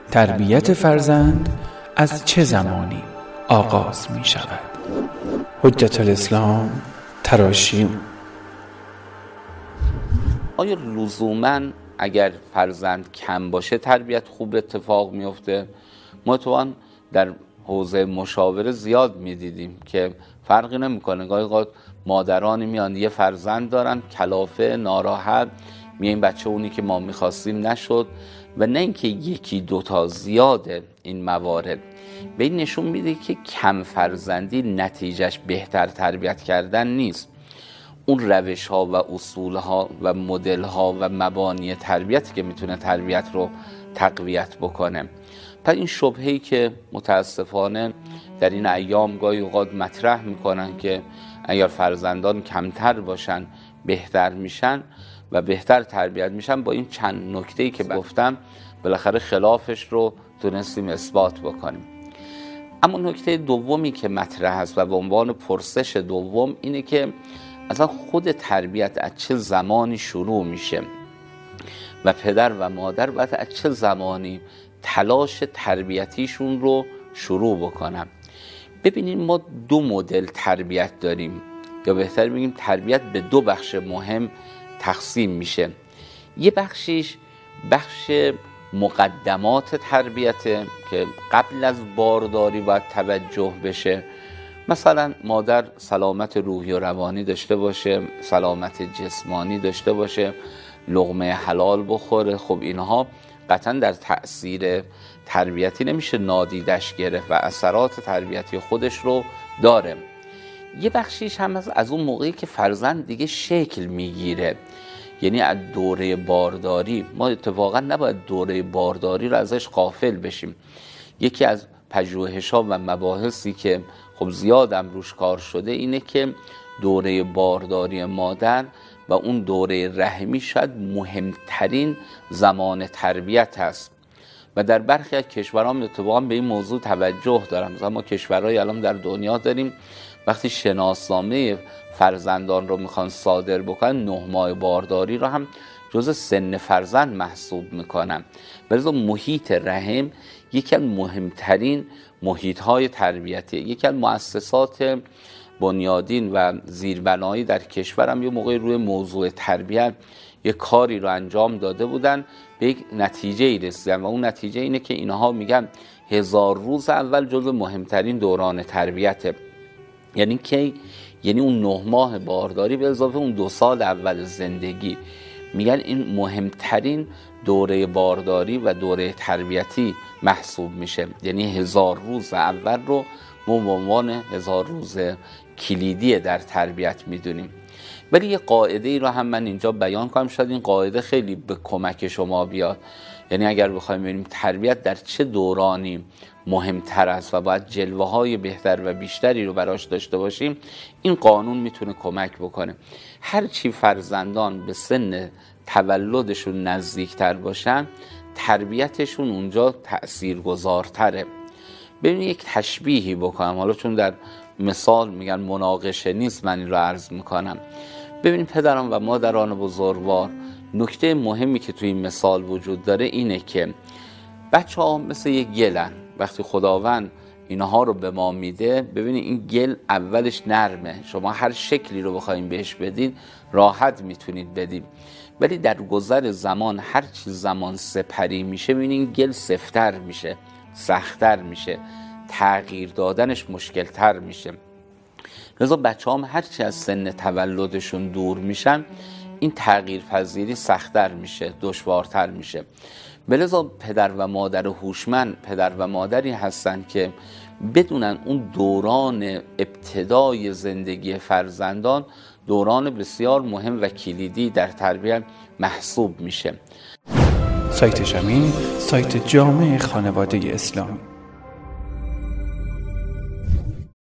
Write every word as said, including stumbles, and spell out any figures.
تربیت فرزند از چه زمانی آغاز می شود؟ حجت الاسلام تراشیون. آیا لزوماً اگر فرزند کم باشه تربیت خوب اتفاق میفته؟ ما تو در حوزه مشاوره زیاد میدیدیم که فرقی نمیکنه. گاهی اوقات مادرانی میان یه فرزند دارن کلافه، ناراحت، میگه این بچه اونی که ما میخواستیم نشد. و نه اینکه یکی دوتا، زیاده این موارد. به این نشون میده که کم فرزندی نتیجهش بهتر تربیت کردن نیست. اون روش ها و اصول ها و مدل ها و مبانی تربیتی که میتونه تربیت رو تقویت بکنه. پس این شبهه‌ای که متاسفانه در این ایام گاهی اوقات مطرح میکنن که اگر فرزندان کمتر باشن بهتر میشن و بهتر تربیت میشن، با این چند نکته‌ای که گفتم بالاخره خلافش رو تونستیم اثبات بکنیم. اما نکته دومی که مطرح است و به عنوان پرسش دوم اینه که اصلا خود تربیت از چه زمانی شروع میشه و پدر و مادر باید از چه زمانی تلاش تربیتیشون رو شروع بکنن. ببینید ما دو مدل تربیت داریم، یا بهتر بگیم تربیت به دو بخش مهم تقسیم میشه. یه بخشیش بخش مقدمات تربیته که قبل از بارداری باید توجه بشه. مثلا مادر سلامت روحی و روانی داشته باشه، سلامت جسمانی داشته باشه، لقمه حلال بخوره. خب اینها قطعا در تأثیر تربیتی نمیشه نادیدش گرفت و اثرات تربیتی خودش رو داره. یه بخشیش هم از, از اون موقعی که فرزند دیگه شکل میگیره، یعنی از دوره بارداری. ما اتفاقا نباید دوره بارداری رو ازش غافل بشیم. یکی از پژوهش‌ها و مباحثی که خب زیادم روش کار شده اینه که دوره بارداری مادر و اون دوره رحمی شاید مهمترین زمان تربیت هست و در برخی از کشورها اتفاقا به این موضوع توجه دارم. مثلا ما کشورهای الان در دنیا داریم وقتی شناسنامه فرزندان رو میخوان صادر بکنن، نه ماه بارداری رو هم جز سن فرزند محسوب میکنن. بلکه محیط رحم یکی از مهمترین محیط‌های تربیتی. یکی از مؤسسات بنیادین و زیربنایی در کشورم یه موقع روی موضوع تربیت یه کاری رو انجام داده بودن، به یک نتیجه‌ای رسیدن و اون نتیجه اینه که اینها میگن هزار روز اول جزو مهمترین دوران تربیته. یعنی که یعنی اون نه ماه بارداری به اضافه اون دو سال اول زندگی، میگن این مهمترین دوره بارداری و دوره تربیتی محسوب میشه. یعنی هزار روز اول رو ما به عنوان هزار روز کلیدی در تربیت میدونیم. ولی یه قاعده ای رو هم من اینجا بیان کنم، شاید این قاعده خیلی به کمک شما بیاد. یعنی اگر بخوایم ببینیم تربیت در چه دورانی مهمتر است و باید جلوه های بهتر و بیشتری رو براش داشته باشیم، این قانون میتونه کمک بکنه. هرچی فرزندان به سن تولدشون نزدیکتر باشن، تربیتشون اونجا تأثیرگذارتره. ببینید یک تشبیهی بکنم، حالا چون در مثال میگن مناقشه نیست، من این رو عرض میکنم. ببینید پدران و مادران بزرگوار، نکته مهمی که توی این مثال وجود داره اینه که بچه ها مثل یک گلن. وقتی خداوند اینها رو به ما میده، ببینید این گل اولش نرمه، شما هر شکلی رو بخواید بهش بدید راحت میتونید بدید. ولی در گذر زمان هر چی زمان سپری میشه، ببینید گل سفت‌تر میشه، سخت‌تر میشه، تغییر دادنش مشکل‌تر میشه. لذا بچه هم هر چی از سن تولدشون دور میشن، این تغییر پذیری سخت‌تر میشه، دشوارتر میشه. لذا پدر و مادر هوشمند پدر و مادری هستن که بدونن اون دوران ابتدای زندگی فرزندان دوران بسیار مهم و کلیدی در تربیت محسوب میشه. سایت شمین، سایت جامع خانواده اسلامی.